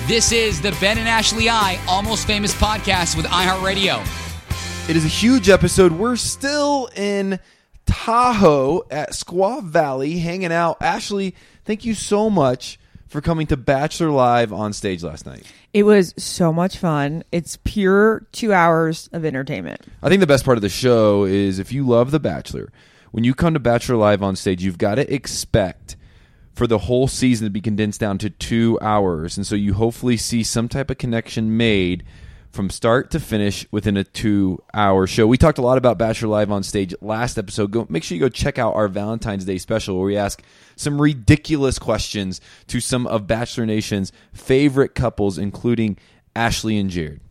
This is the Ben and Ashley I Almost Famous podcast with iHeartRadio. It is a huge episode. We're still in Tahoe at Squaw Valley hanging out. Ashley, thank you so much for coming to Bachelor Live on stage last night. It was so much fun. It's pure 2 hours of entertainment. I think the best part of the show is if you love The Bachelor, when you come to Bachelor Live on stage, you've got to expect for the whole season to be condensed down to 2 hours. And so you hopefully see some type of connection made from start to finish within a 2-hour show. We talked a lot about Bachelor Live on stage last episode. Make sure you go check out our Valentine's Day special where we ask some ridiculous questions to some of Bachelor Nation's favorite couples, including Ashley and Jared.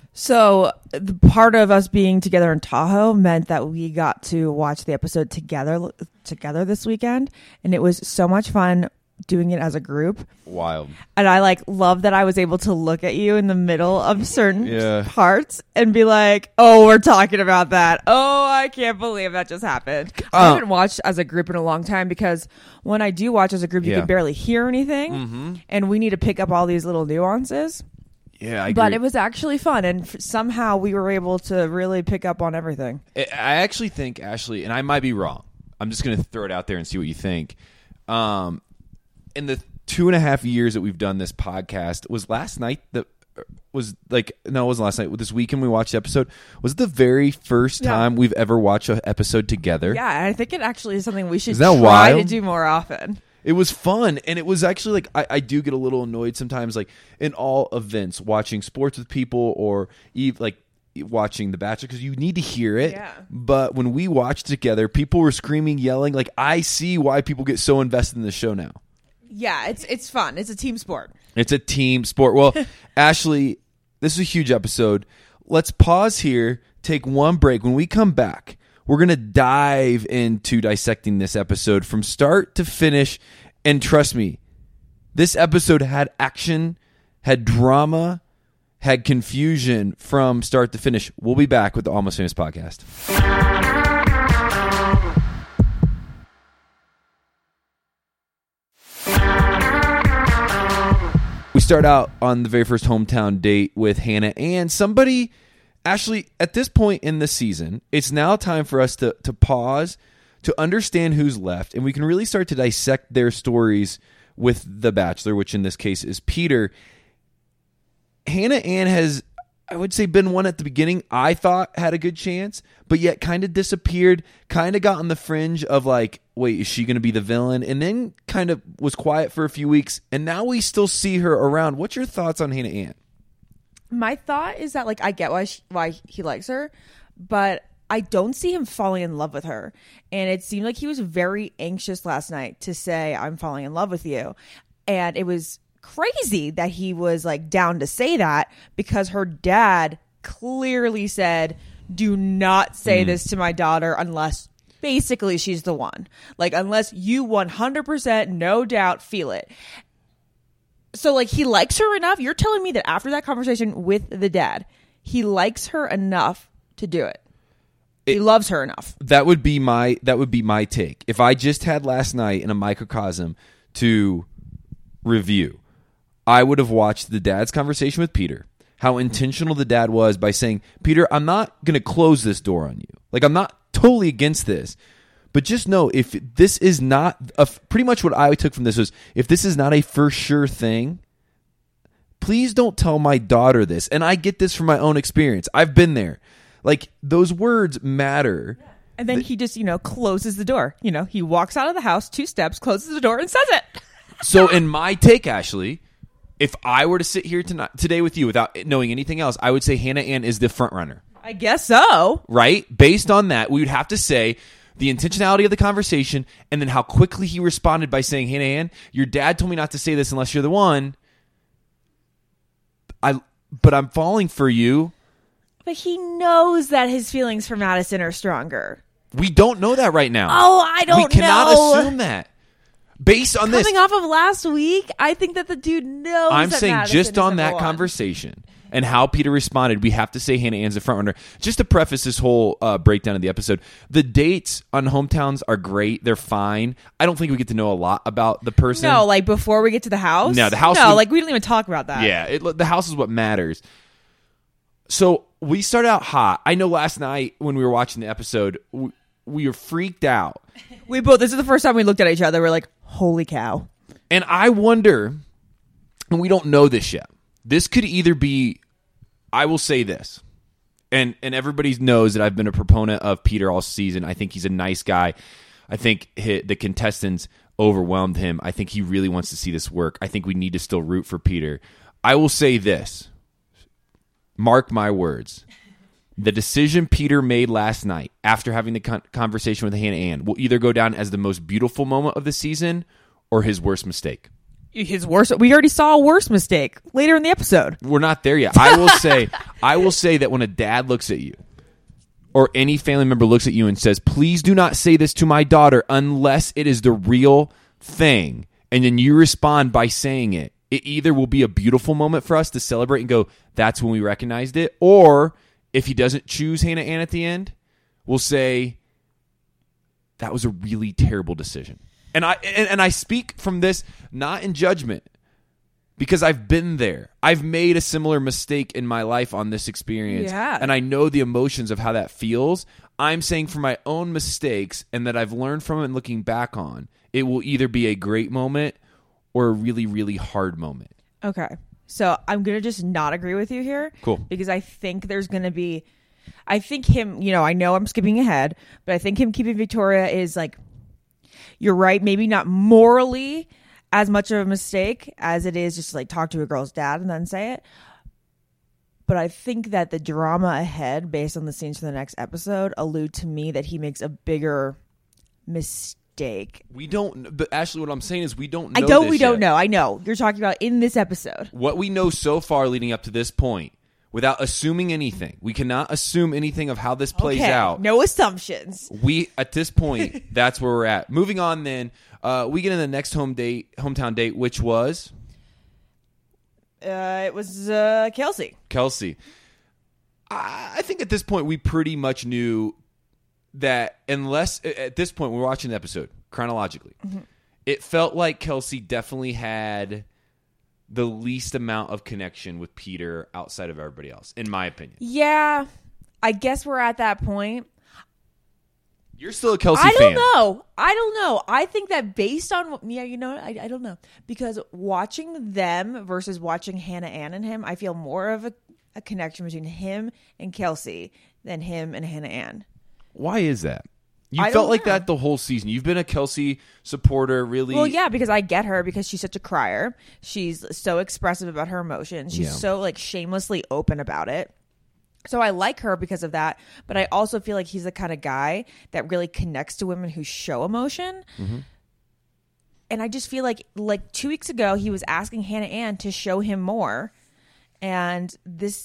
So the part of us being together in Tahoe meant that we got to watch the episode together this weekend, and it was so much fun doing it as a group. Wild. And I love that I was able to look at you in the middle of certain parts and be like, oh, we're talking about that. Oh, I can't believe that just happened. I haven't watched as a group in a long time because when I do watch as a group, you can barely hear anything, and we need to pick up all these little nuances. Yeah, I agree. But it was actually fun, and somehow we were able to really pick up on everything. I actually think, Ashley, and I might be wrong, I'm just going to throw it out there and see what you think. In the 2.5 years that we've done this podcast, was last night it wasn't last night. This weekend we watched the episode. Was it the very first time we've ever watched an episode together? Yeah, I think it actually is something we should try wild? To do more often. It was fun, and it was actually I do get a little annoyed sometimes, in all events, watching sports with people or watching The Bachelor, because you need to hear it. Yeah. But when we watched together, people were screaming, yelling. I see why people get so invested in the show now. Yeah, it's fun. It's a team sport. It's a team sport. Well, Ashley, this is a huge episode. Let's pause here, take one break. When we come back, we're going to dive into dissecting this episode from start to finish. And trust me, this episode had action, had drama, had confusion from start to finish. We'll be back with the Almost Famous podcast. We start out on the very first hometown date with Hannah and somebody. Ashley, at this point in the season, it's now time for us to pause, to understand who's left, and we can really start to dissect their stories with The Bachelor, which in this case is Peter. Hannah Ann has, I would say, been one at the beginning I thought had a good chance, but yet kind of disappeared, kind of got on the fringe of wait, is she going to be the villain? And then kind of was quiet for a few weeks, and now we still see her around. What's your thoughts on Hannah Ann? My thought is that I get why he likes her, but I don't see him falling in love with her. And it seemed like he was very anxious last night to say, I'm falling in love with you. And it was crazy that he was down to say that, because her dad clearly said, do not say this to my daughter unless basically she's the one. Unless you 100% no doubt feel it. So he likes her enough. You're telling me that after that conversation with the dad, he likes her enough to do it. He loves her enough. That would be my take. If I just had last night in a microcosm to review, I would have watched the dad's conversation with Peter, how intentional the dad was by saying, Peter, I'm not going to close this door on you. I'm not totally against this. But just know, if this is not pretty much what I took from this was, if this is not a for sure thing, please don't tell my daughter this. And I get this from my own experience. I've been there. Those words matter. And then he just, closes the door. He walks out of the house 2 steps, closes the door, and says it. So in my take, Ashley, if I were to sit here today with you without knowing anything else, I would say Hannah Ann is the front runner. I guess so. Right? Based on that, we would have to say the intentionality of the conversation, and then how quickly he responded by saying, Hannah Ann, your dad told me not to say this unless you're the one. But I'm falling for you. But he knows that his feelings for Madison are stronger. We don't know that right now. Oh, I don't know. We cannot assume that. Based on Coming off of last week, I think that the dude knows. I'm that saying Madison just on that one. conversation, and how Peter responded, we have to say Hannah Ann's the front runner. Just to preface this whole breakdown of the episode, the dates on Hometowns are great. They're fine. I don't think we get to know a lot about the person. No, like before we get to the house? No, the house. No, like we didn't even talk about that. Yeah, the house is what matters. So we start out hot. I know last night when we were watching the episode, we were freaked out. This is the first time we looked at each other. We're like, holy cow. And I wonder, and we don't know this yet, this could either be, I will say this, and everybody knows that I've been a proponent of Peter all season. I think he's a nice guy. I think the contestants overwhelmed him. I think he really wants to see this work. I think we need to still root for Peter. I will say this, mark my words. The decision Peter made last night after having the conversation with Hannah Ann will either go down as the most beautiful moment of the season or his worst mistake. His worst. We already saw a worse mistake later in the episode. We're not there yet. I will say that when a dad looks at you or any family member looks at you and says, please do not say this to my daughter unless it is the real thing, and then you respond by saying it, it either will be a beautiful moment for us to celebrate and go, that's when we recognized it, or if he doesn't choose Hannah Ann at the end, we'll say, that was a really terrible decision. And I speak from this not in judgment, because I've been there. I've made a similar mistake in my life on this experience. Yeah. And I know the emotions of how that feels. I'm saying for my own mistakes and that I've learned from it and looking back on, it will either be a great moment or a really, really hard moment. Okay. So I'm going to just not agree with you here. Cool. Because I think there's going to be, I think him, I know I'm skipping ahead, but I think him keeping Victoria is like, you're right, maybe not morally as much of a mistake as it is just to like talk to a girl's dad and then say it. But I think that the drama ahead, based on the scenes from the next episode, allude to me that he makes a bigger mistake. We don't, but Ashley, what I'm saying is we don't know. We don't know. I know. You're talking about in this episode. What we know so far leading up to this point, without assuming anything, we cannot assume anything of how this plays out. No assumptions. We, at this point, that's where we're at. Moving on then, we get in the next hometown date, which was? It was Kelsey. Kelsey. I think at this point we pretty much knew that unless, at this point we're watching the episode chronologically, it felt like Kelsey definitely had the least amount of connection with Peter outside of everybody else, in my opinion. Yeah, I guess we're at that point. You're still a Kelsey fan. fan. I don't know. I think that based on, I don't know. Because watching them versus watching Hannah Ann and him, I feel more of a connection between him and Kelsey than him and Hannah Ann. Why is that? You felt like that the whole season. You've been a Kelsey supporter, really. Well, yeah, because I get her because she's such a crier. She's so expressive about her emotions. She's so like shamelessly open about it. So I like her because of that. But I also feel like he's the kind of guy that really connects to women who show emotion. Mm-hmm. And I just feel like 2 weeks ago, he was asking Hannah Ann to show him more. And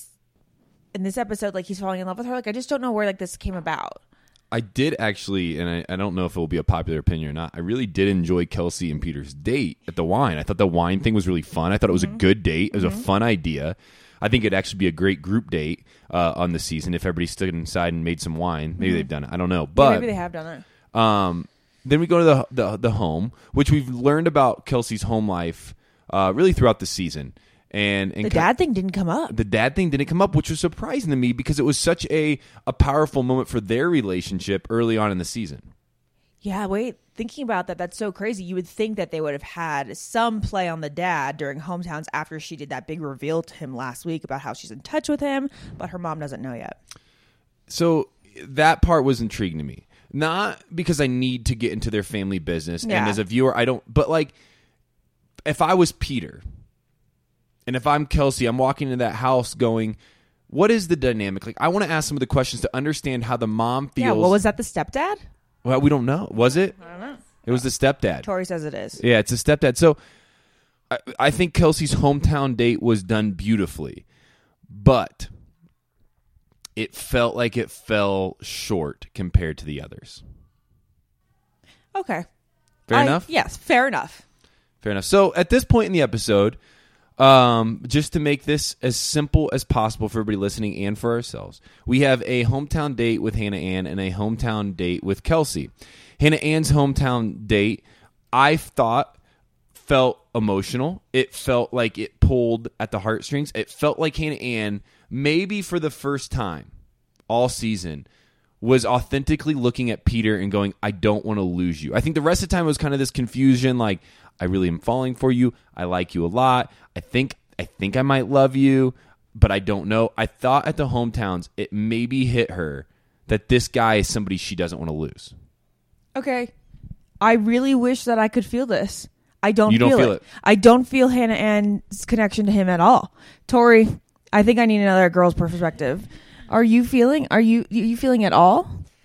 in this episode, like he's falling in love with her. Like I just don't know where like this came about. I did actually, and I don't know if it will be a popular opinion or not, I really did enjoy Kelsey and Peter's date at the wine. I thought the wine thing was really fun. I thought it was a good date. It was a fun idea. I think it'd actually be a great group date on the season if everybody stood inside and made some wine. Maybe they've done it. I don't know. But maybe they have done it. Then we go to the home, which we've learned about Kelsey's home life really throughout the season. And the dad thing didn't come up. The dad thing didn't come up, which was surprising to me because it was such a powerful moment for their relationship early on in the season. Yeah, wait. Thinking about that, that's so crazy. You would think that they would have had some play on the dad during Hometowns after she did that big reveal to him last week about how she's in touch with him, but her mom doesn't know yet. So that part was intriguing to me. Not because I need to get into their family business. Yeah. And as a viewer, I don't. But like, if I was Peter... and if I'm Kelsey, I'm walking into that house going, what is the dynamic? Like, I want to ask some of the questions to understand how the mom feels. Yeah, what was that, the stepdad? Well, we don't know. Was it? I don't know. It was the stepdad. Tori says it is. Yeah, it's a stepdad. So I think Kelsey's hometown date was done beautifully, but it felt like it fell short compared to the others. Okay. Fair enough? Yes, fair enough. Fair enough. So at this point in the episode... Just to make this as simple as possible for everybody listening and for ourselves, we have a hometown date with Hannah Ann and a hometown date with Kelsey. Hannah Ann's hometown date, I thought, felt emotional. It felt like it pulled at the heartstrings. It felt like Hannah Ann, maybe for the first time all season, was authentically looking at Peter and going, I don't want to lose you. I think the rest of the time it was kind of this confusion, like, I really am falling for you. I like you a lot. I think I might love you, but I don't know. I thought at the hometowns it maybe hit her that this guy is somebody she doesn't want to lose. Okay. I really wish that I could feel this. I don't feel it. I don't feel Hannah Ann's connection to him at all. Tori, I think I need another girl's perspective. Are you feeling at all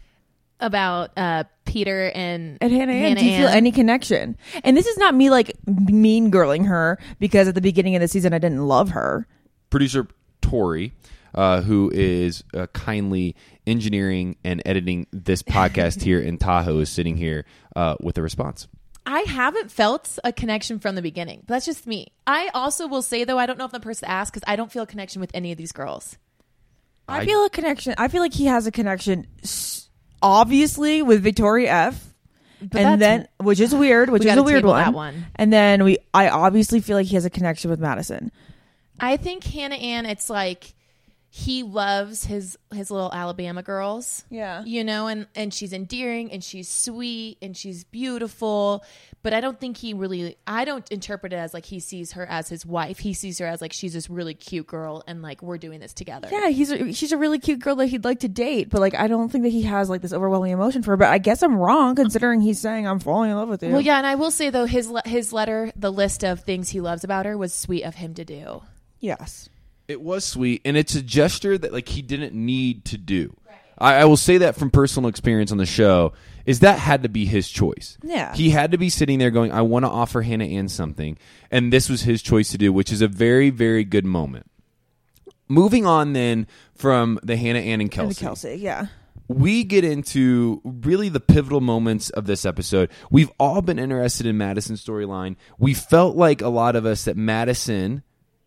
about Peter and Hannah Ann? Do you Ann? feel any connection? And this is not me like mean girling her because at the beginning of the season I didn't love her. Producer Tori, who is kindly engineering and editing this podcast here in Tahoe, is sitting here with a response. I haven't felt a connection from the beginning. That's just me. I also will say, though, I don't know if the person asked because I don't feel a connection with any of these girls. I feel a connection. I feel like he has a connection, obviously, with Victoria F. But and then, which is weird, which is a weird one. That one. And then I obviously feel like he has a connection with Madison. I think Hannah Ann, it's like he loves his little Alabama girls. Yeah. You know, and she's endearing and she's sweet and she's beautiful. But I don't think I don't interpret it as like he sees her as his wife. He sees her as like she's this really cute girl and like we're doing this together. Yeah, she's a really cute girl that he'd like to date. But like I don't think that he has like this overwhelming emotion for her. But I guess I'm wrong considering he's saying I'm falling in love with you. Well, yeah, and I will say though his letter, the list of things he loves about her was sweet of him to do. Yes. It was sweet, and it's a gesture that like he didn't need to do. Right. I will say that from personal experience on the show, is that had to be his choice. Yeah. He had to be sitting there going, I want to offer Hannah Ann something, and this was his choice to do, which is a very, very good moment. Moving on then from the Hannah Ann and Kelsey. And Kelsey, yeah. We get into really the pivotal moments of this episode. We've all been interested in Madison's storyline. We felt like a lot of us that Madison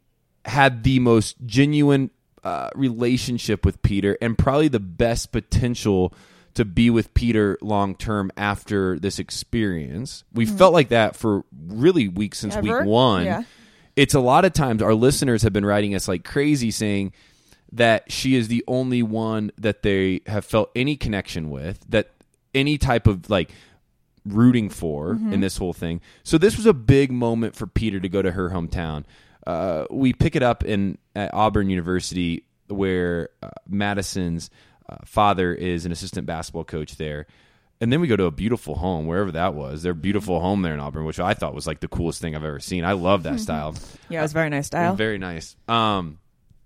had the most genuine relationship with Peter and probably the best potential to be with Peter long term after this experience. We felt like that for really weeks since week one. Yeah. It's a lot of times our listeners have been writing us like crazy saying that she is the only one that they have felt any connection with, that any type of like rooting for in this whole thing. So this was a big moment for Peter to go to her hometown. We pick it up at Auburn University where Madison's father is an assistant basketball coach there. And then we go to a beautiful home, wherever that was. Their beautiful home there in Auburn, which I thought was like the coolest thing I've ever seen. I love that style. Yeah, it was very nice style. Very nice. And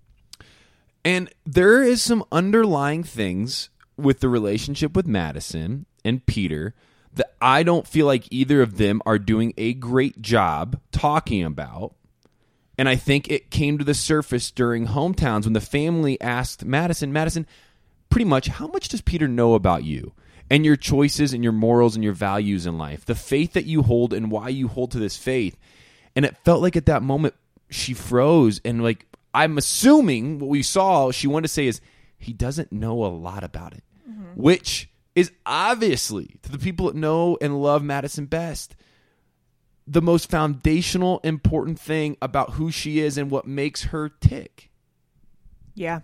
there is some underlying things with the relationship with Madison and Peter that I don't feel like either of them are doing a great job talking about. And I think it came to the surface during hometowns when the family asked Madison, pretty much, how much does Peter know about you and your choices and your morals and your values in life, the faith that you hold and why you hold to this faith? And it felt like at that moment she froze. And like, I'm assuming what we saw, she wanted to say is, he doesn't know a lot about it, which is obviously, to the people that know and love Madison best, the most foundational, important thing about who she is and what makes her tick. Yeah.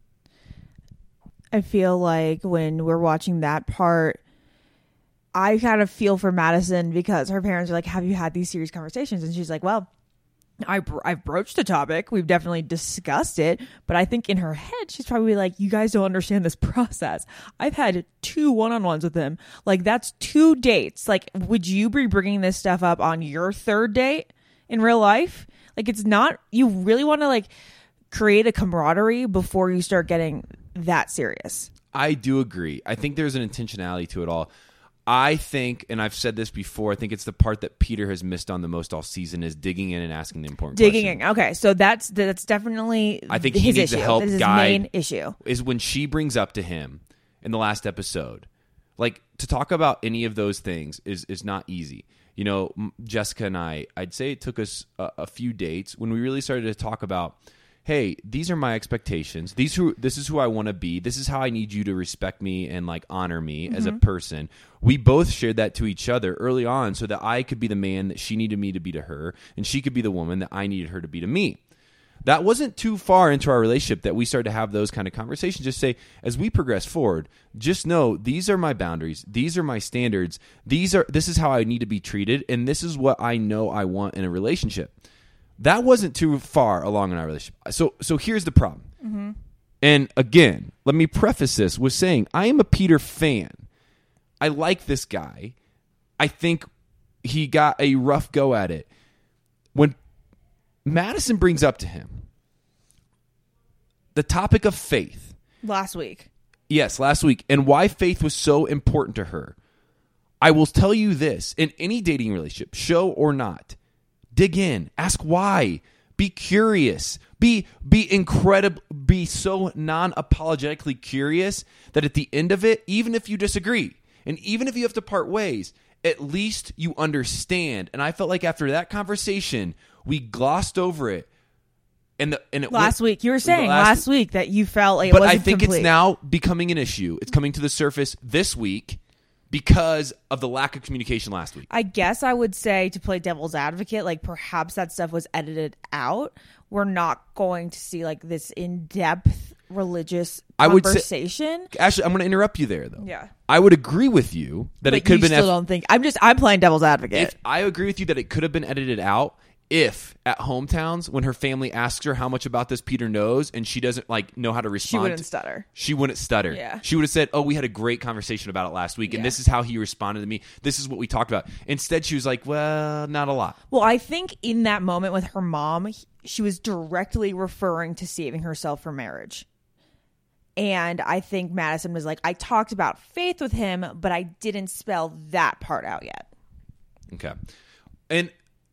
I feel like when we're watching that part, I kind of feel for Madison because her parents are like, have you had these serious conversations? And she's like, well, I've broached the topic. We've definitely discussed it. But I think in her head, she's probably like, you guys don't understand this process. I've had 2 one-on-ones with him. Like, that's 2 dates. Like, would you be bringing this stuff up on your 3rd date in real life? Like, it's not, you really want to like create a camaraderie before you start getting that serious. I do agree. I think there's an intentionality to it all. I think, and I've said this before, I think it's the part that Peter has missed on the most all season is digging in and asking the important questions. Okay, so that's definitely I think his he needs issue. to help That's his guide. main issue Is when she brings up to him in the last episode, like to talk about any of those things is not easy. Jessica and I'd say it took us a few dates when we really started to talk about, hey, these are my expectations. This is who I want to be. This is how I need you to respect me and like honor me as a person. We both shared that to each other early on so that I could be the man that she needed me to be to her, and she could be the woman that I needed her to be to me. That wasn't too far into our relationship that we started to have those kind of conversations. Just say, as we progress forward, just know these are my boundaries. These are my standards. This is how I need to be treated, and this is what I know I want in a relationship. That wasn't too far along in our relationship. So here's the problem. And again, let me preface this with saying I am a Peter fan. I like this guy. I think he got a rough go at it. When Madison brings up to him the topic of faith. Last week. Yes, last week. And why faith was so important to her. I will tell you this. In any dating relationship, show or not, dig in. Ask why. Be curious. Be incredible. Be so non-apologetically curious that at the end of it, even if you disagree, and even if you have to part ways, at least you understand. And I felt like after that conversation, we glossed over it. Last week, you were saying last week that you felt like it wasn't But I think complete. it's now becoming an issue. It's coming to the surface this week because of the lack of communication last week. I guess I would say, to play devil's advocate, like perhaps that stuff was edited out. We're not going to see like this in-depth religious conversation. Ashley, I'm going to interrupt you there, though. Yeah. I would agree with you that But it could have you been. still don't think I'm playing devil's advocate. If I agree with you that it could have been edited out. If at hometowns, when her family asks her how much about this Peter knows, and she doesn't like know how to respond, She wouldn't stutter. She wouldn't stutter. Yeah. She would have said, "Oh, we had a great conversation about it last week, and this is how he responded to me. This is what we talked about." Instead, she was like, "Well, not a lot." Well, I think in that moment with her mom, she was directly referring to saving herself for marriage. And I think Madison was like, I talked about faith with him, but I didn't spell that part out yet. Okay. And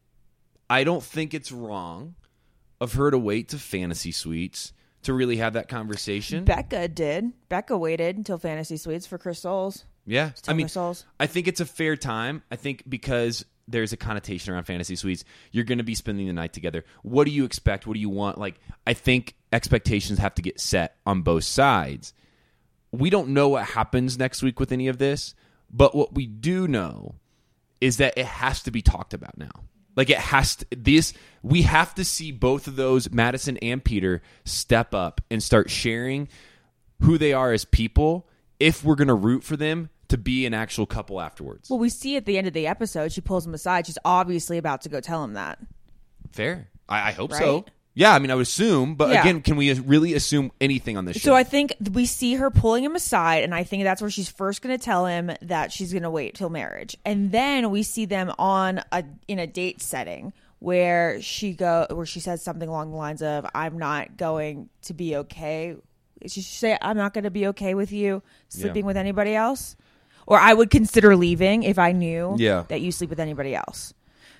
I don't think it's wrong of her to wait to Fantasy Suites to really have that conversation. Becca did. Becca waited until Fantasy Suites for Chris Soules. Yeah. I mean, Chris Soules. I think it's a fair time. I think because there's a connotation around Fantasy Suites, you're going to be spending the night together. What do you expect? What do you want? Like, I think expectations have to get set on both sides. We don't know what happens next week with any of this, but what we do know is that it has to be talked about now. Like it has to, we have to see both of those, Madison and Peter, step up and start sharing who they are as people if we're going to root for them to be an actual couple afterwards. Well, we see at the end of the episode, she pulls him aside. She's obviously about to go tell him that. Fair. I hope Right? so. Yeah, I mean, I would assume. But Yeah. again, can we really assume anything on this show? So I think we see her pulling him aside, and I think that's where she's first going to tell him that she's going to wait till marriage. And then we see them in a date setting where she says something along the lines of, I'm not going to be okay. She should say, I'm not going to be okay with you sleeping with anybody else. Or I would consider leaving if I knew that you sleep with anybody else.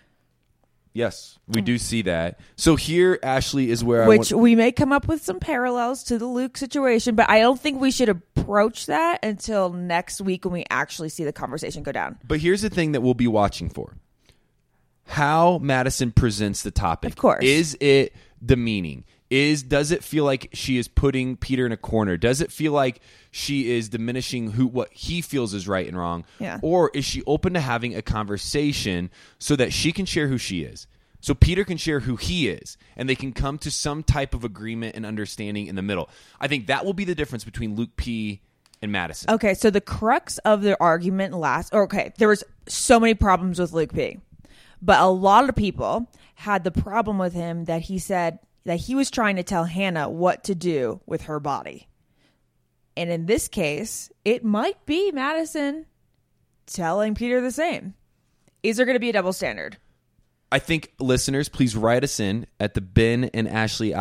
Yes, we do see that. So here, Ashley, is where we may come up with some parallels to the Luke situation, but I don't think we should approach that until next week when we actually see the conversation go down. But here's the thing that we'll be watching for. How Madison presents the topic. Of course. Is it demeaning? Does it feel like she is putting Peter in a corner? Does it feel like she is diminishing what he feels is right and wrong? Yeah. Or is she open to having a conversation so that she can share who she is? So Peter can share who he is, and they can come to some type of agreement and understanding in the middle. I think that will be the difference between Luke P. and Madison. Okay, so the crux of the argument there was so many problems with Luke P. But a lot of people had the problem with him that he said that he was trying to tell Hannah what to do with her body. And in this case, it might be Madison telling Peter the same. Is there going to be a double standard? I think listeners, please write us in at the Ben and Ashley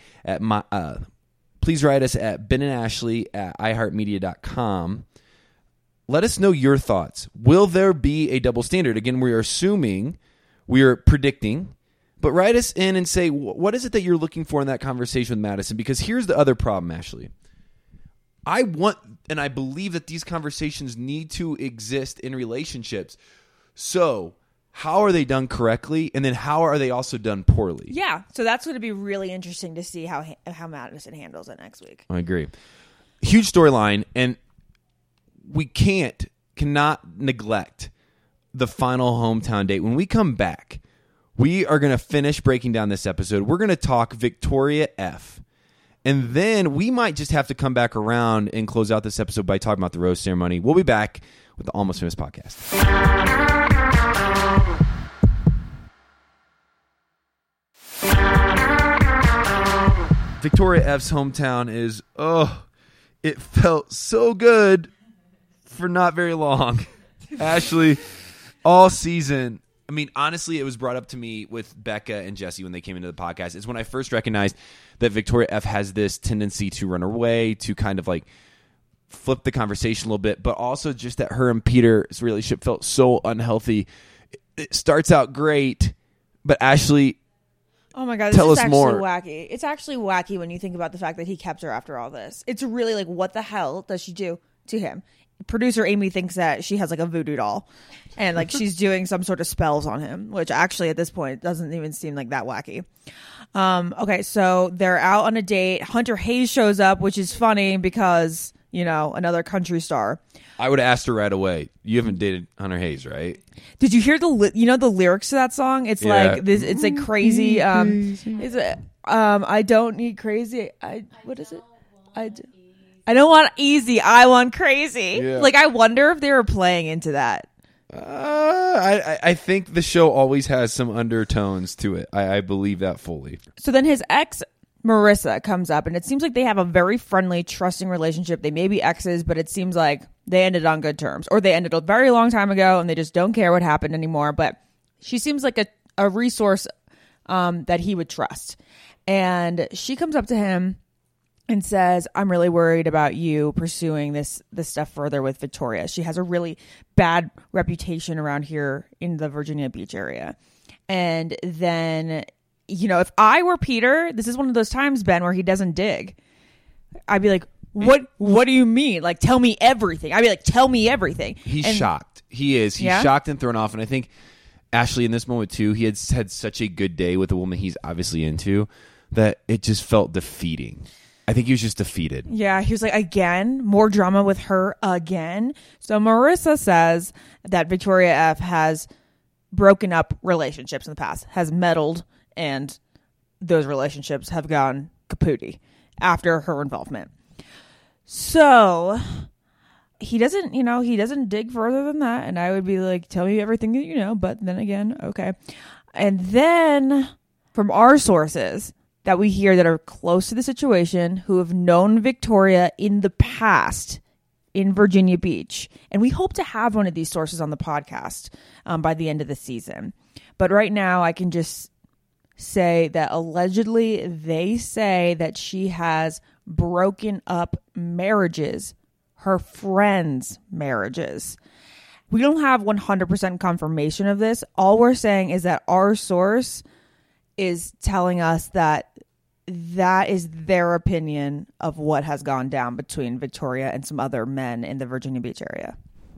please write us at Ben and Ashley at iHeartMedia.com. Let us know your thoughts. Will there be a double standard? Again, we are predicting, but write us in and say, what is it that you're looking for in that conversation with Madison? Because here's the other problem, Ashley. I want, and I believe that these conversations need to exist in relationships. So how are they done correctly, and then how are they also done poorly? Yeah, so that's going to be really interesting to see how Madison handles it next week. I agree. Huge storyline, and we cannot neglect the final hometown date. When we come back, we are going to finish breaking down this episode. We're going to talk Victoria F. And then we might just have to come back around and close out this episode by talking about the rose ceremony. We'll be back with the Almost Famous podcast. Victoria F's hometown is, it felt so good for not very long. Ashley, all season. I mean, honestly, it was brought up to me with Becca and Jesse when they came into the podcast. It's when I first recognized that Victoria F has this tendency to run away, to kind of like flip the conversation a little bit, but also just that her and Peter's relationship felt so unhealthy. It starts out great, but Ashley, oh my God, this tell is us actually more. wacky. It's actually wacky when you think about the fact that he kept her after all this. It's really like, what the hell does she do to him? Producer Amy thinks that she has like a voodoo doll and like she's doing some sort of spells on him, which actually at this point doesn't even seem like that wacky. Okay, so they're out on a date. Hunter Hayes shows up, which is funny because, you know, another country star. I would have asked her right away. You haven't dated Hunter Hayes, right? Did you hear the lyrics to that song? It's like this. It's like crazy. Is it? I don't need crazy. What is it? I don't want easy. I want crazy. Yeah. Like, I wonder if they were playing into that. I think the show always has some undertones to it. I believe that fully. So then his ex, Marissa, comes up, and it seems like they have a very friendly, trusting relationship. They may be exes, but it seems like they ended on good terms. Or they ended a very long time ago, and they just don't care what happened anymore. But she seems like a resource that he would trust. And she comes up to him and says, I'm really worried about you pursuing this stuff further with Victoria. She has a really bad reputation around here in the Virginia Beach area. And then, you know, if I were Peter, this is one of those times, Ben, where he doesn't dig. I'd be like, what do you mean? Like, tell me everything. I'd be like, tell me everything. He's shocked. He is. He's shocked and thrown off. And I think Ashley, in this moment too, he had had such a good day with a woman he's obviously into that it just felt defeating. I think he was just defeated. Yeah, he was like, again, more drama with her again. So Marissa says that Victoria F has broken up relationships in the past, has meddled, and those relationships have gone kapooty after her involvement. So he doesn't dig further than that. And I would be like, tell me everything that you know. But then again, okay. And then from our sources that we hear that are close to the situation, who have known Victoria in the past in Virginia Beach. And we hope to have one of these sources on the podcast by the end of the season. But right now I can just say that allegedly they say that she has broken up marriages, her friends' marriages. We don't have 100% confirmation of this. All we're saying is that our source is telling us that is their opinion of what has gone down between Victoria and some other men in the Virginia Beach area.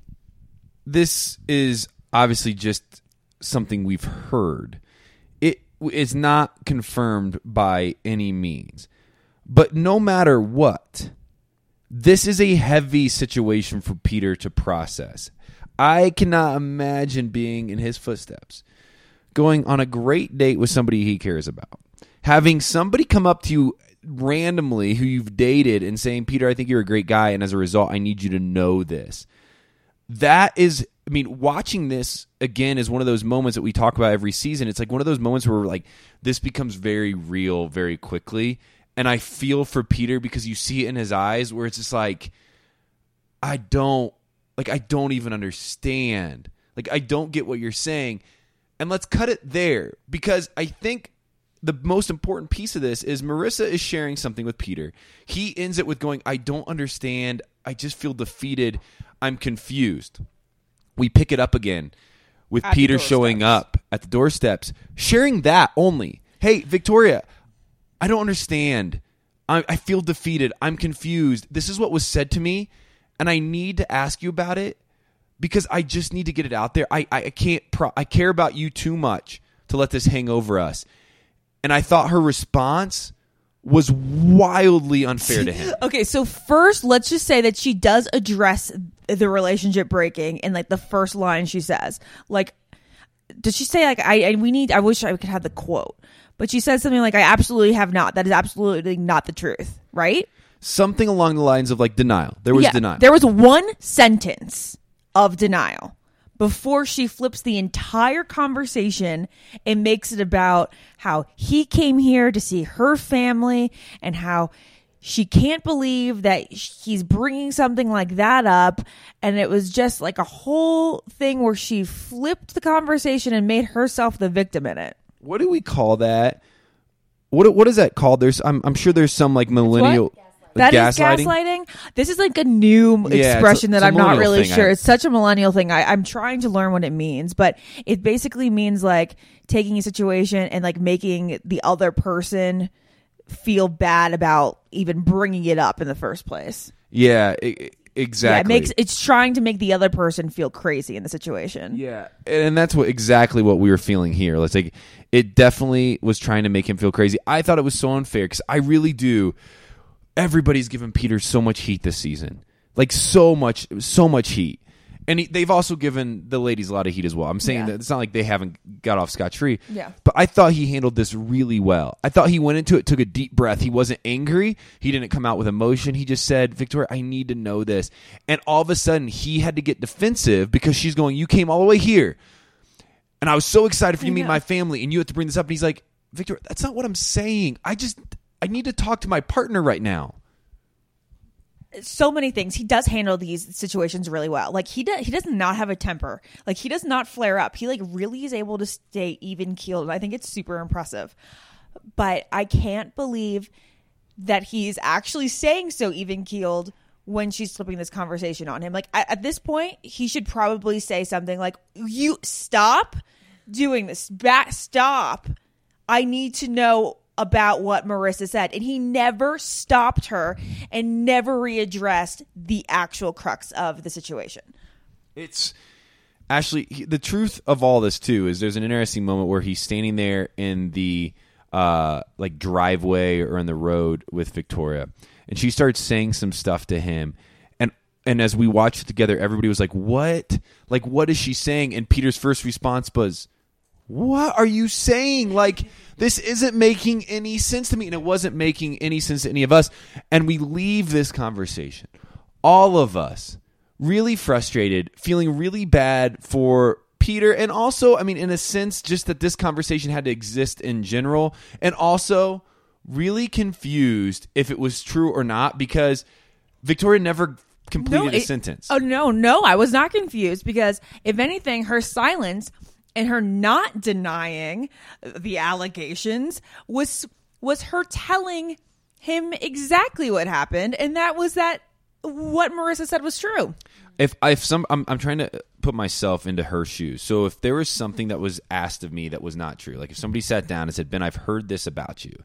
This is obviously just something we've heard. It is not confirmed by any means. But no matter what, this is a heavy situation for Peter to process. I cannot imagine being in his footsteps, going on a great date with somebody he cares about, having somebody come up to you randomly who you've dated and saying, Peter, I think you're a great guy, and as a result, I need you to know this. That is, I mean, watching this again is one of those moments that we talk about every season. It's like one of those moments where we're like, this becomes very real very quickly. And I feel for Peter because you see it in his eyes where it's just like, I don't even understand. Like, I don't get what you're saying. And let's cut it there, because I think the most important piece of this is Marissa is sharing something with Peter. He ends it with going, I don't understand. I just feel defeated. I'm confused. We pick it up again with Peter showing up at the doorsteps, sharing that only. Hey, Victoria, I don't understand. I feel defeated. I'm confused. This is what was said to me, and I need to ask you about it, because I just need to get it out there. I can't. I care about you too much to let this hang over us. And I thought her response was wildly unfair to him. Okay, so first, let's just say that she does address the relationship breaking in like the first line she says. Like, does she say like I wish I could have the quote, but she says something like, "I absolutely have not. That is absolutely not the truth." Right? Something along the lines of like denial. There was denial. There was one sentence of denial before she flips the entire conversation and makes it about how he came here to see her family and how she can't believe that he's bringing something like that up. And it was just like a whole thing where she flipped the conversation and made herself the victim in it. What do we call that? What is that called? I'm sure there's some like millennial... That is gaslighting. This is like a new expression that I'm not really sure. It's such a millennial thing. I'm trying to learn what it means, but it basically means like taking a situation and like making the other person feel bad about even bringing it up in the first place. Yeah, exactly. Yeah, it's trying to make the other person feel crazy in the situation. Yeah, and that's exactly what we were feeling here. Let's say it definitely was trying to make him feel crazy. I thought it was so unfair because I really do. Everybody's given Peter so much heat this season, like so much heat, and they've also given the ladies a lot of heat as well. I'm saying that it's not like they haven't got off scot-free. Yeah. But I thought he handled this really well. I thought he went into it, took a deep breath. He wasn't angry. He didn't come out with emotion. He just said, "Victoria, I need to know this." And all of a sudden, he had to get defensive because she's going, "You came all the way here, and I was so excited for you to meet my family, and you have to bring this up." And he's like, "Victoria, that's not what I'm saying. I need to talk to my partner right now." So many things. He does handle these situations really well. Like he does not have a temper. Like he does not flare up. He like really is able to stay even keeled. And I think it's super impressive. But I can't believe that he's actually saying so even keeled when she's flipping this conversation on him. Like at this point, he should probably say something like, "You stop doing this. Stop. I need to know about what Marissa said." And he never stopped her and never readdressed the actual crux of the situation. It's Ashley, the truth of all this too is there's an interesting moment where he's standing there in the like driveway or in the road with Victoria, and she starts saying some stuff to him, and as we watched it together, everybody was like, "What? Like, what is she saying?" And Peter's first response was, "What are you saying? Like, this isn't making any sense to me." And it wasn't making any sense to any of us. And we leave this conversation, all of us, really frustrated, feeling really bad for Peter. And also, I mean, in a sense, just that this conversation had to exist in general. And also really confused if it was true or not, because Victoria never completed a sentence. Oh, no, I was not confused, because if anything, her silence and her not denying the allegations was her telling him exactly what happened, and that was that what Marissa said was true. I'm trying to put myself into her shoes. So if there was something that was asked of me that was not true, like if somebody sat down and said, "Ben, I've heard this about you,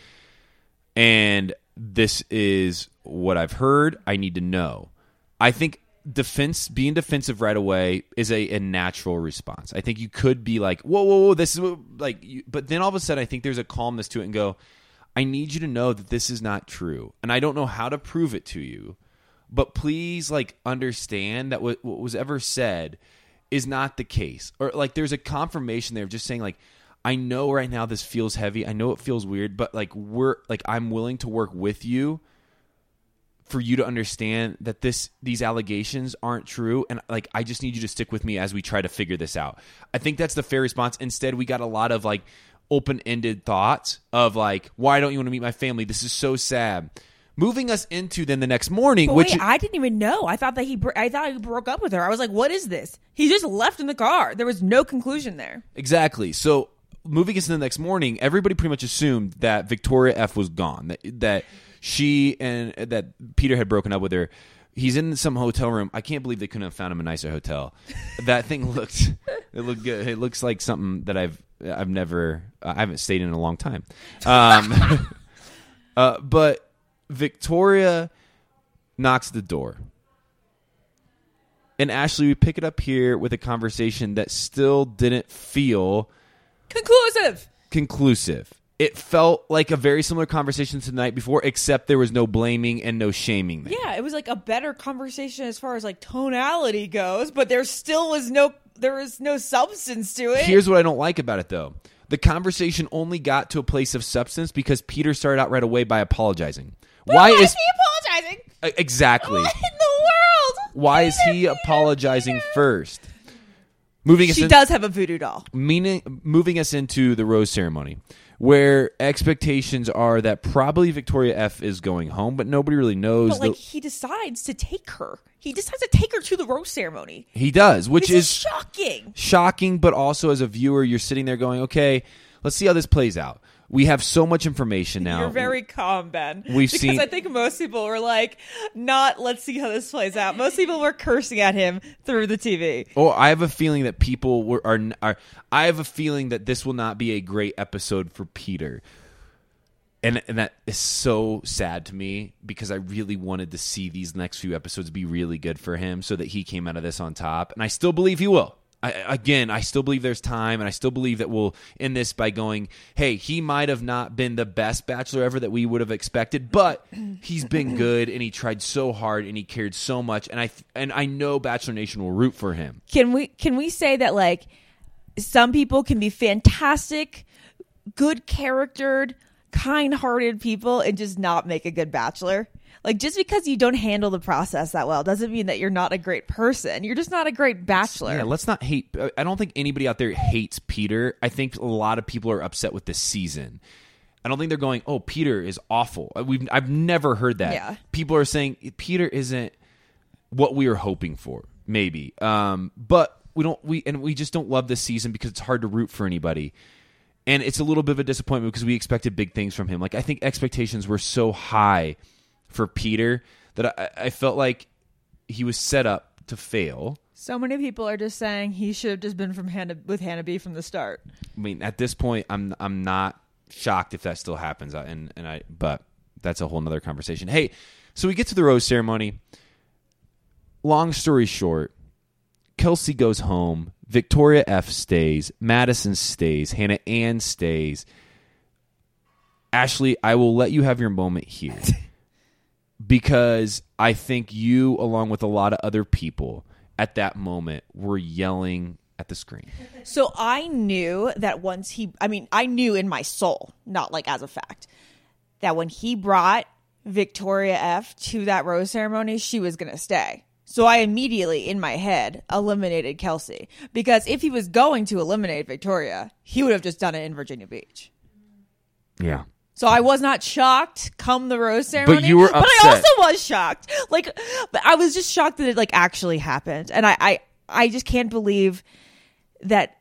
and this is what I've heard. I need to know." I think being defensive right away is a natural response. I think you could be like, whoa, this is like, but then all of a sudden I think there's a calmness to it and go, "I need you to know that this is not true, and I don't know how to prove it to you, but please like understand that what was ever said is not the case." Or like there's a confirmation there of just saying like, "I know right now this feels heavy. I know it feels weird, but like I'm willing to work with you for you to understand that these allegations aren't true, and like I just need you to stick with me as we try to figure this out." I think that's the fair response. Instead, we got a lot of like open-ended thoughts of like, "Why don't you want to meet my family? This is so sad." Moving us into then the next morning, I didn't even know. I thought he broke up with her. I was like, "What is this?" He just left in the car. There was no conclusion there. Exactly. So moving us to the next morning, everybody pretty much assumed that Victoria F was gone. That she and that Peter had broken up with her. He's in some hotel room. I can't believe they couldn't have found him a nicer hotel. That thing looked good. It looks like something that I haven't stayed in a long time. But Victoria knocks at the door. And Ashley, we pick it up here with a conversation that still didn't feel conclusive. It felt like a very similar conversation to the night before, except there was no blaming and no shaming there. Yeah, it was like a better conversation as far as like tonality goes, but there was no substance to it. Here's what I don't like about it, though. The conversation only got to a place of substance because Peter started out right away by apologizing. Why is he apologizing? Exactly. What in the world? Why is he apologizing first? She does have a voodoo doll. Moving us into the rose ceremony, where expectations are that probably Victoria F is going home, but nobody really knows. But he decides to take her. He decides to take her to the rose ceremony. He does, which is shocking. Shocking, but also as a viewer, you're sitting there going, okay, let's see how this plays out. We have so much information now. You're very calm, Ben. Because I think most people were like, not, let's see how this plays out. Most people were cursing at him through the TV. Oh, I have a feeling that people are. I have a feeling that this will not be a great episode for Peter. And that is so sad to me because I really wanted to see these next few episodes be really good for him so that he came out of this on top. And I still believe he will. I still believe there's time, and I still believe that we'll end this by going, hey, he might have not been the best Bachelor ever that we would have expected, but he's been good, and he tried so hard, and he cared so much, and I know Bachelor Nation will root for him. Can we say that, some people can be fantastic, good-charactered, kind-hearted people and just not make a good Bachelor? Just because you don't handle the process that well doesn't mean that you're not a great person. You're just not a great Bachelor. Yeah, let's not hate. I don't think anybody out there hates Peter. I think a lot of people are upset with this season. I don't think they're going, oh, Peter is awful. I've never heard that. Yeah. People are saying Peter isn't what we were hoping for, maybe. But we just don't love this season because it's hard to root for anybody. And it's a little bit of a disappointment because we expected big things from him. I think expectations were so high for Peter that I felt like he was set up to fail. So many people are just saying he should have just been with Hannah B from the start. I mean, at this point, I'm not shocked if that still happens, but that's a whole nother conversation. Hey, so we get to the rose ceremony. Long story short, Kelsey goes home. Victoria F stays. Madison stays. Hannah Ann stays. Ashley, I will let you have your moment here. Because I think you, along with a lot of other people at that moment, were yelling at the screen. So I knew that I knew in my soul, not as a fact, that when he brought Victoria F to that rose ceremony, she was going to stay. So I immediately, in my head, eliminated Kelsey. Because if he was going to eliminate Victoria, he would have just done it in Virginia Beach. Yeah. So I was not shocked come the rose ceremony. But you were upset. But I also was shocked. But I was just shocked that it actually happened. And I just can't believe that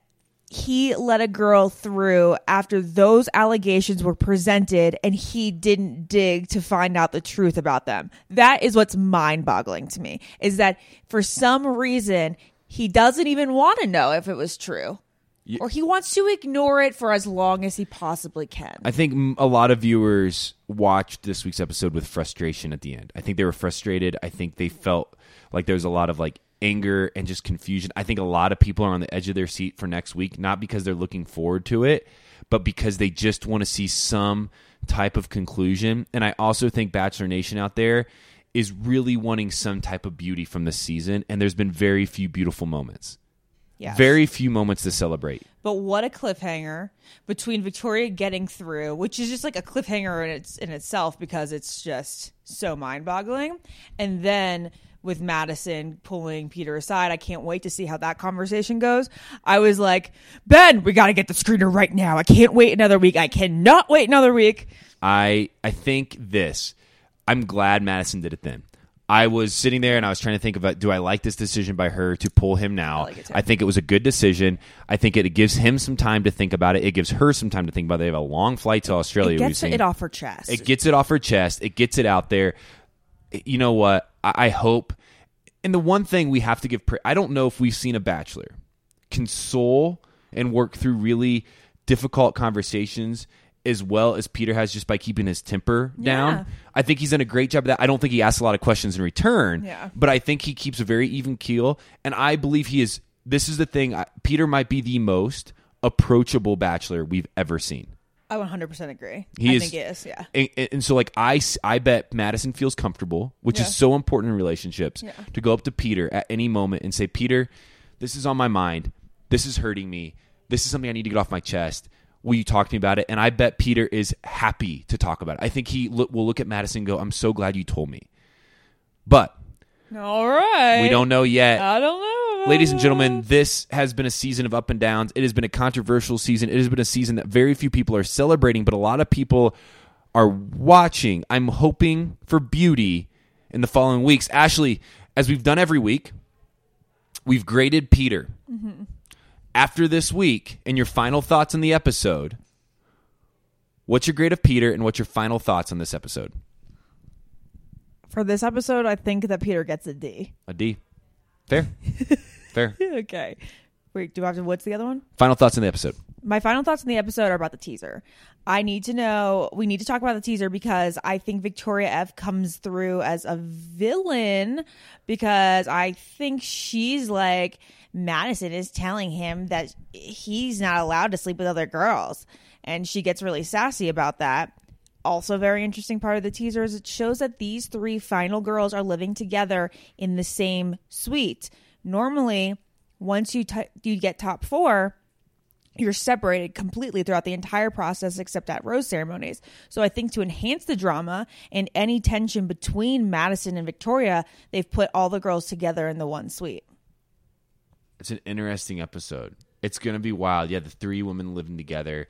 he let a girl through after those allegations were presented and he didn't dig to find out the truth about them. That is what's mind-boggling to me, is that for some reason he doesn't even want to know if it was true. Or he wants to ignore it for as long as he possibly can. I think a lot of viewers watched this week's episode with frustration at the end. I think they were frustrated. I think they felt like there was a lot of anger and just confusion. I think a lot of people are on the edge of their seat for next week, not because they're looking forward to it, but because they just want to see some type of conclusion. And I also think Bachelor Nation out there is really wanting some type of beauty from this season, and there's been very few beautiful moments. Yes. Very few moments to celebrate. But what a cliffhanger between Victoria getting through, which is just a cliffhanger in itself because it's just so mind-boggling. And then with Madison pulling Peter aside, I can't wait to see how that conversation goes. I was like, Ben, we got to get the screener right now. I can't wait another week. I cannot wait another week. I think this. I'm glad Madison did it then. I was sitting there and I was trying to think about, do I like this decision by her to pull him now? I think it was a good decision. I think it gives him some time to think about it. It gives her some time to think about it. They have a long flight to Australia. It gets it off her chest. It gets it off her chest. It gets it out there. You know what? I hope. And the one thing we have to give, I don't know if we've seen a Bachelor console and work through really difficult conversations as well as Peter has just by keeping his temper Yeah. down. I think he's done a great job of that. I don't think he asks a lot of questions in return, but I think he keeps a very even keel. And I believe he is, this is the thing, Peter might be the most approachable bachelor we've ever seen. I 100% agree. He I is, think it is, yeah. And so, like, I bet Madison feels comfortable, which Yeah. is so important in relationships, Yeah. to go up to Peter at any moment and say, Peter, this is on my mind. This is hurting me. This is something I need to get off my chest. Will you talk to me about it? And I bet Peter is happy to talk about it. I think he will look at Madison and go, I'm so glad you told me. But All right. we don't know yet. I don't know. Ladies and gentlemen, this has been a season of up and downs. It has been a controversial season. It has been a season that very few people are celebrating, but a lot of people are watching. I'm hoping for beauty in the following weeks. Ashley, as we've done every week, we've graded Peter. Mm-hmm. After this week, and your final thoughts on the episode, what's your grade of Peter, and what's your final thoughts on this episode? For this episode, I think that Peter gets a D. A D. Fair. Fair. Okay. Wait, do I have to, what's the other one? Final thoughts on the episode. My final thoughts on the episode are about the teaser. We need to talk about the teaser because I think Victoria F comes through as a villain because I think she's like, Madison is telling him that he's not allowed to sleep with other girls. And she gets really sassy about that. Also, very interesting part of the teaser is it shows that these 3 final girls are living together in the same suite. Normally, once you get top 4, you're separated completely throughout the entire process except at rose ceremonies. So I think to enhance the drama and any tension between Madison and Victoria, they've put all the girls together in the one suite. It's an interesting episode. It's going to be wild. Yeah, the 3 women living together.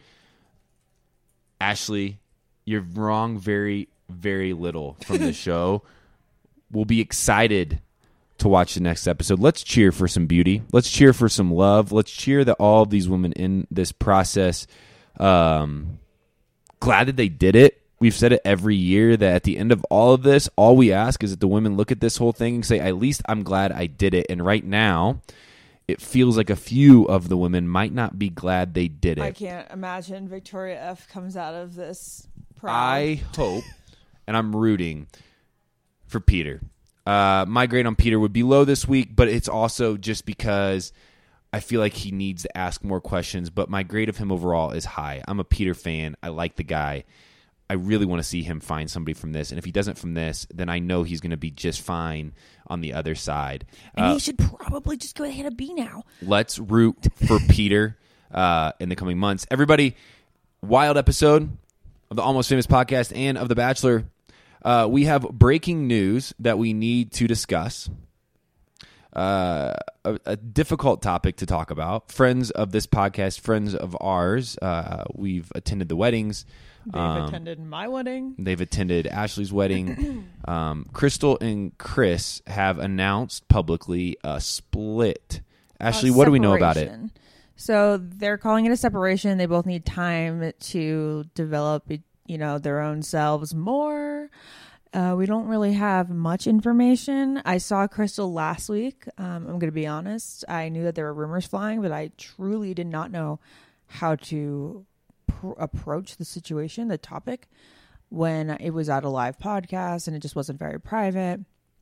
Ashley, you're wrong very, very little from the show. We'll be excited to watch the next episode. Let's cheer for some beauty. Let's cheer for some love. Let's cheer that all of these women in this process, glad that they did it. We've said it every year that at the end of all of this, all we ask is that the women look at this whole thing and say, at least I'm glad I did it. And right now, it feels like a few of the women might not be glad they did it. I can't imagine Victoria F comes out of this proud. I hope, and I'm rooting for Peter. My grade on Peter would be low this week, but it's also just because I feel like he needs to ask more questions. But my grade of him overall is high. I'm a Peter fan. I like the guy. I really want to see him find somebody from this. And if he doesn't from this, then I know he's going to be just fine on the other side. And he should probably just go ahead and be now. Let's root for Peter in the coming months. Everybody, wild episode of the Almost Famous podcast and of The Bachelor. We have breaking news that we need to discuss. A difficult topic to talk about. Friends of this podcast, friends of ours, we've attended the weddings. They've attended my wedding. They've attended Ashley's wedding. Crystal and Chris have announced publicly a split. Ashley, what do we know about it? So they're calling it a separation. They both need time to develop, their own selves more. We don't really have much information. I saw Crystal last week. I'm going to be honest. I knew that there were rumors flying, but I truly did not know how to approach the situation, the topic, when it was at a live podcast and it just wasn't very private.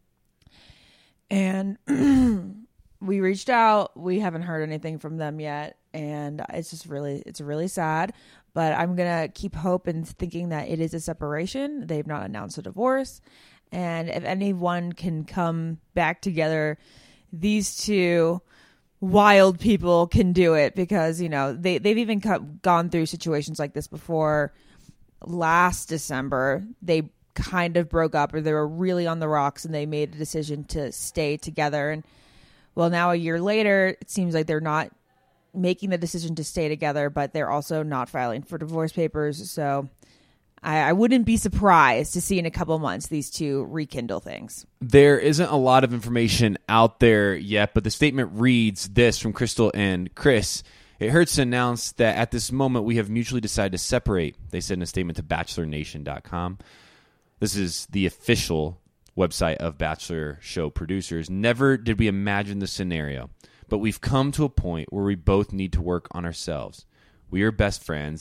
And we reached out. We haven't heard anything from them yet. And it's really sad. But I'm going to keep hope and thinking that it is a separation. They've not announced a divorce. And if anyone can come back together, these 2 wild people can do it because, they've even gone through situations like this before. Last December, they kind of broke up or they were really on the rocks and they made a decision to stay together. And well, now a year later, it seems like they're not making the decision to stay together, but they're also not filing for divorce papers. So I wouldn't be surprised to see in a couple months these 2 rekindle things. There isn't a lot of information out there yet, but the statement reads this from Crystal and Chris. It hurts to announce that at this moment we have mutually decided to separate, they said in a statement to BachelorNation.com. This is the official website of Bachelor show producers. Never did we imagine the scenario, but we've come to a point where we both need to work on ourselves. We are best friends.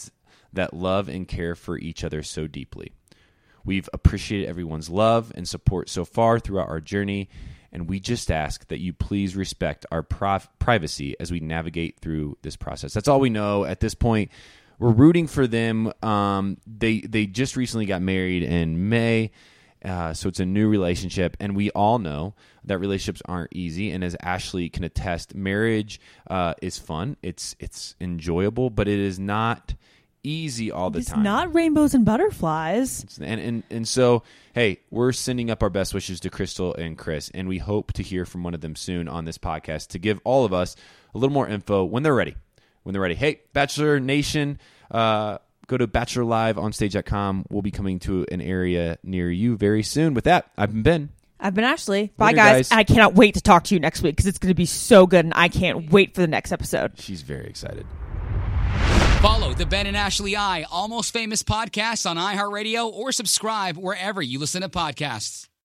that love and care for each other so deeply. We've appreciated everyone's love and support so far throughout our journey, and we just ask that you please respect our privacy as we navigate through this process. That's all we know at this point. We're rooting for them. They just recently got married in May, so it's a new relationship, and we all know that relationships aren't easy. And as Ashley can attest, marriage is fun. It's enjoyable, but it is not easy all the time. It's not rainbows and butterflies. And so, hey, we're sending up our best wishes to Crystal and Chris, and we hope to hear from one of them soon on this podcast to give all of us a little more info when they're ready. Hey, Bachelor Nation, go to bachelorliveonstage.com. We'll be coming to an area near you very soon. With that, I've been Ben. I've been Ashley. Bye, Later, guys. guys. I cannot wait to talk to you next week because it's going to be so good, and I can't wait for the next episode. She's very excited. Follow the Ben and Ashley I Almost Famous podcast on iHeartRadio or subscribe wherever you listen to podcasts.